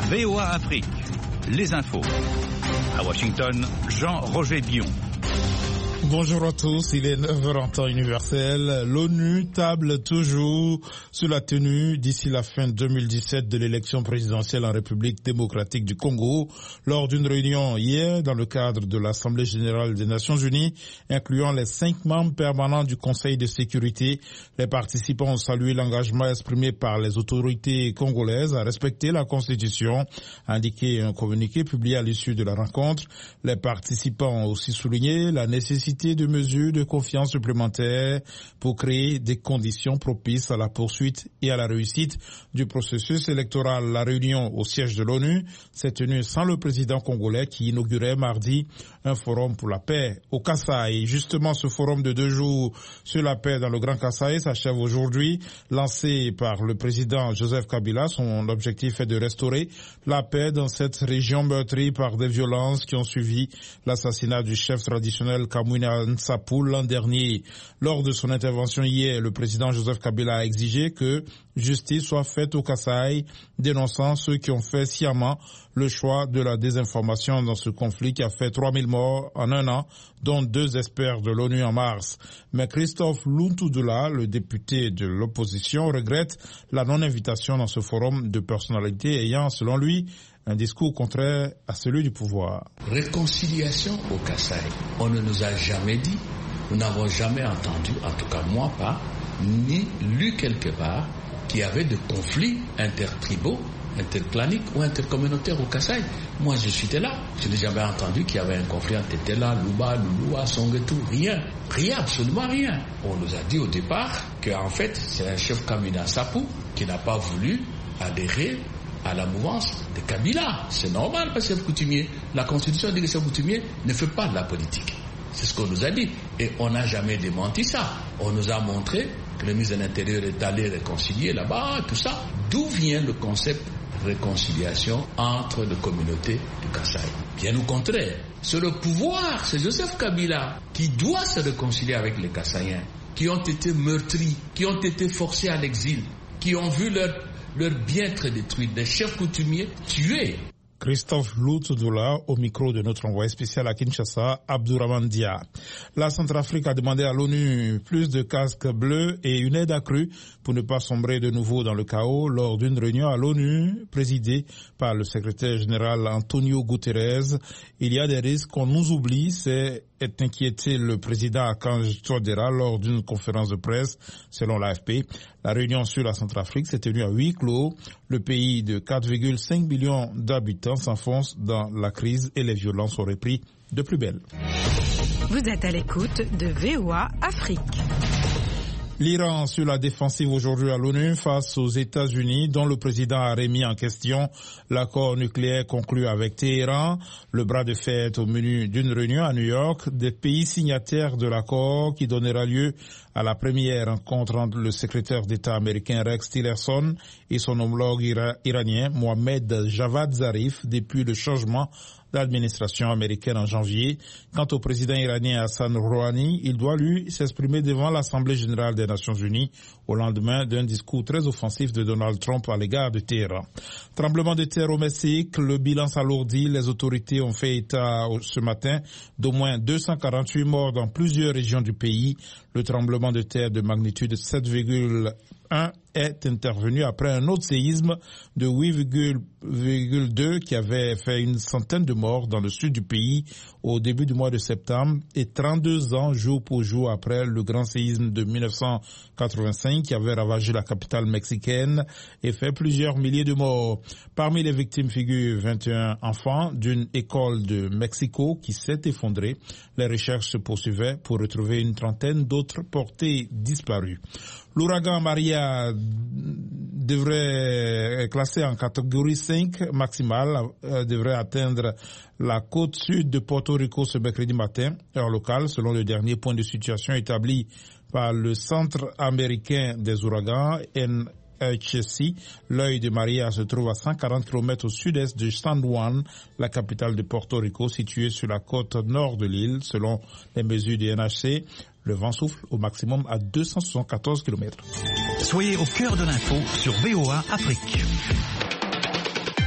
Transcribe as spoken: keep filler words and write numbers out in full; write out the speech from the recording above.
V O A Afrique, les infos. À Washington, Jean-Roger Bion. Bonjour à tous, il est neuf heures en temps universel. L'ONU table toujours sur la tenue d'ici la fin deux mille dix-sept de l'élection présidentielle en République démocratique du Congo. Lors d'une réunion hier dans le cadre de l'Assemblée générale des Nations unies, incluant les cinq membres permanents du Conseil de sécurité, les participants ont salué l'engagement exprimé par les autorités congolaises à respecter la Constitution, a indiqué un communiqué publié à l'issue de la rencontre. Les participants ont aussi souligné la nécessité de mesures de confiance supplémentaires pour créer des conditions propices à la poursuite et à la réussite du processus électoral. La réunion au siège de l'ONU s'est tenue sans le président congolais qui inaugurait mardi un forum pour la paix au Kasaï. Justement, ce forum de deux jours sur la paix dans le Grand Kasaï s'achève aujourd'hui. Lancé par le président Joseph Kabila, son objectif est de restaurer la paix dans cette région meurtrie par des violences qui ont suivi l'assassinat du chef traditionnel Kamwina Nsapu l'an dernier. Lors de son intervention hier, le président Joseph Kabila a exigé que justice soit faite au Kasaï, dénonçant ceux qui ont fait sciemment le choix de la désinformation dans ce conflit qui a fait trois mille morts en un an, dont deux experts de l'ONU en mars. Mais Christophe Luntudula, le député de l'opposition, regrette la non-invitation dans ce forum de personnalités ayant, selon lui, un discours contraire à celui du pouvoir. Réconciliation au Kasaï. On ne nous a jamais dit, nous n'avons jamais entendu, en tout cas moi pas, ni lu quelque part, qu'il y avait de conflits intertribaux, interclaniques ou intercommunautaires au Kasaï. Moi je suis là, je n'ai jamais entendu qu'il y avait un conflit entre Tela, Luba, Lulua, Songetou, rien, rien, absolument rien. On nous a dit au départ qu'en fait c'est un chef Kamwina Nsapu qui n'a pas voulu adhérer à la mouvance de Kabila. C'est normal parce que chef coutumier, la constitution dit que chef coutumier ne fait pas de la politique. C'est ce qu'on nous a dit. Et on n'a jamais démenti ça. On nous a montré que le ministre de l'Intérieur est allé réconcilier là-bas, tout ça. D'où vient le concept de réconciliation entre les communautés du Kasaï? Bien au contraire. C'est le pouvoir, c'est Joseph Kabila qui doit se réconcilier avec les Kasaïens, qui ont été meurtris, qui ont été forcés à l'exil, qui ont vu leur leur bien-être détruit, des chefs coutumiers tués. Christophe Luntudula au micro de notre envoyé spécial à Kinshasa, Abdourahmane Dia. La Centrafrique a demandé à l'ONU plus de casques bleus et une aide accrue pour ne pas sombrer de nouveau dans le chaos lors d'une réunion à l'ONU présidée par le secrétaire général Antonio Guterres. Il y a des risques qu'on nous oublie, c'est est inquiété le président Akanji Todera lors d'une conférence de presse, selon l'A F P. La réunion sur la Centrafrique s'est tenue à huis clos. Le pays de quatre virgule cinq millions d'habitants s'enfonce dans la crise et les violences auraient pris de plus belle. Vous êtes à l'écoute de V O A Afrique. L'Iran sur la défensive aujourd'hui à l'ONU face aux États-Unis, dont le président a remis en question l'accord nucléaire conclu avec Téhéran. Le bras de fer est au menu d'une réunion à New York des pays signataires de l'accord qui donnera lieu à la première rencontre entre le secrétaire d'État américain Rex Tillerson et son homologue ira- iranien Mohamed Javad Zarif depuis le changement d'administration américaine en janvier. Quant au président iranien Hassan Rouhani, il doit lui s'exprimer devant l'Assemblée générale des Nations unies au lendemain d'un discours très offensif de Donald Trump à l'égard de Téhéran. Tremblement de terre au Mexique, le bilan s'alourdit. Les autorités ont fait état ce matin d'au moins deux cent quarante-huit morts dans plusieurs régions du pays. Le tremblement de terre de magnitude sept virgule un est intervenu après un autre séisme de huit virgule deux qui avait fait une centaine de morts dans le sud du pays au début du mois de septembre et trente-deux ans jour pour jour après le grand séisme de mille neuf cent quatre-vingt-cinq qui avait ravagé la capitale mexicaine et fait plusieurs milliers de morts. Parmi les victimes figurent vingt et un enfants d'une école de Mexico qui s'est effondrée. Les recherches se poursuivaient pour retrouver une trentaine d'autres portées disparues. L'ouragan Maria devrait être classé en catégorie cinq maximale, euh, devrait atteindre la côte sud de Porto Rico ce mercredi matin, heure locale, selon le dernier point de situation établi par le Centre américain des ouragans, N H C. L'œil de Maria se trouve à cent quarante kilomètres au sud-est de San Juan, la capitale de Porto Rico, située sur la côte nord de l'île, selon les mesures du N H C. Le vent souffle au maximum à deux cent soixante-quatorze kilomètres. Soyez au cœur de l'info sur V O A Afrique.